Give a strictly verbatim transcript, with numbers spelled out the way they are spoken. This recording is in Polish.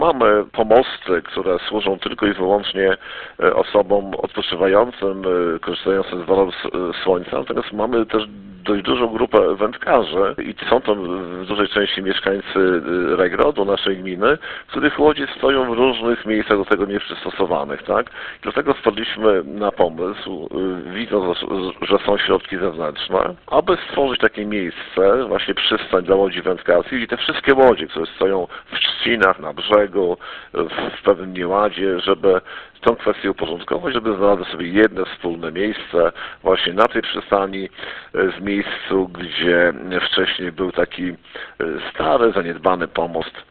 Mamy pomosty, które służą tylko i wyłącznie osobom odpoczywającym, korzystającym z walorów słońca, natomiast mamy też dość dużą grupę wędkarzy i są to w dużej części mieszkańcy Regrodu, naszej gminy, których łodzie stoją w różnych miejscach do tego nieprzystosowanych, tak? Dlatego wpadliśmy na pomysł, widząc, że są środki zewnętrzne, aby stworzyć takie miejsce, właśnie przystań dla łodzi wędkarskich, gdzie te wszystkie łodzie, które stoją w trzcinach, na brzegu, w pewnym nieładzie, żeby tą kwestię uporządkować, żeby znalazły sobie jedno wspólne miejsce właśnie na tej przystani, w miejscu, gdzie wcześniej był taki stary, zaniedbany pomost